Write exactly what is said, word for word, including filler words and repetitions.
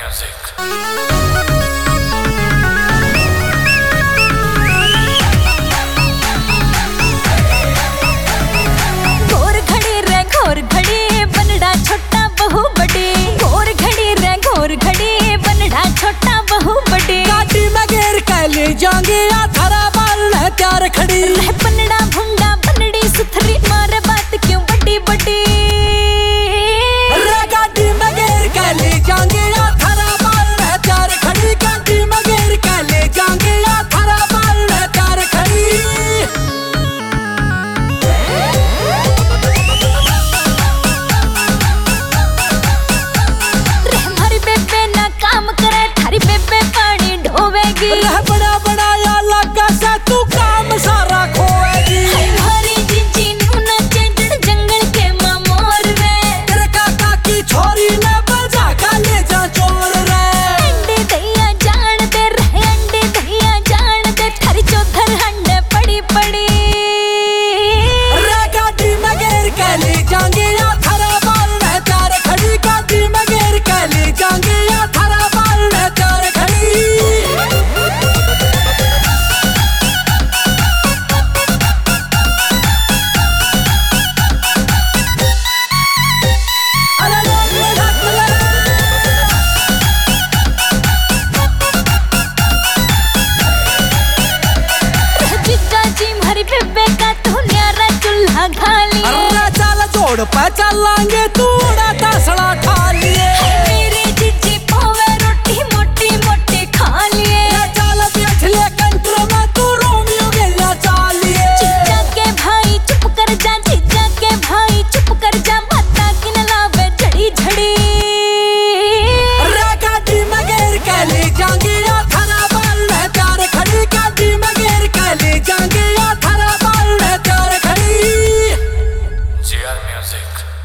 Music. घोर घड़ी रे घोर घड़ी बनड़ा छोटा बहु बड़ी। घोर घड़ी रे घोर घड़ी बनड़ा छोटा बहु बड़ी। गाड़ी में घेर के ले जाएंगे या थारा बाल है प्यार खड़ी। रह बनड़ा भुंडा बनड़ी सुथरी मारे बात क्यों बड़ी बड़ी। रे गाड़ी में घेर के ले जाएंगे या थारा बाल है प्यार खड़ी। गाड़ी में घेर के ले जाएंगे या थारा बाल है प्यार खड़ी। रह हमारी बेबे ना काम करे थारी बेबे पानी ढोवेगी। रह बड़ा बड़ा या लगा से तू काम सारा खोएगी। हमारी जीजी नू नचे जड़ जंगल के मामोर रे। तेरे काका की छोरी ने बजा का ले जा चोर रे। अंडे दहिया जान दे रहे अंडे दहिया जान दे थारी चौधर हंडे पड़ी पड़ी। रे गाड़ी में घेर के ले जाएंगे या थारा बाल है प्यार खड़ी। गाड़ी में घेर के ले जाएंगे या थारा बाल है प्यार खड़ी। बेबे का तू न्यारा चूल्हा खा लिए। अरे चल जोड़ पे चलांगे तू उड़ा तसड़ा खा लिए। मेरी जीजी पोवे रोटी मोटी मोटी खा लिए। चल बैठ ले कंट्रो में तू रोमियो गेला चालिए। जीजा के भाई चुप कर जा जीजा के भाई चुप कर जा माता की न लावे झड़ी झड़ी। रे गाड़ी में घेर के ले जाएंगे या थारा बाल है प्यार खड़ी। गाड़ी में घेर के ले जाएंगे या थारा बाल है प्यार खड़ी। G R Music.